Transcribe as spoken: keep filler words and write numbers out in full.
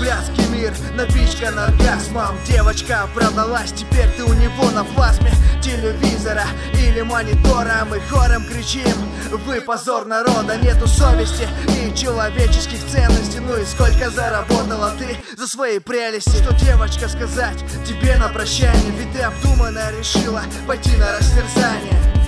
блядский мир напичкан оргазмом. Девочка продалась, теперь ты у него на плазме телевизора или монитора. Мы хором кричим: вы позор народа, нету совести и человеческих ценностей. Ну и сколько заработала ты за свои прелести? Что, девочка, сказать тебе на прощание? Ведь ты обдуманно решила пойти на растерзание.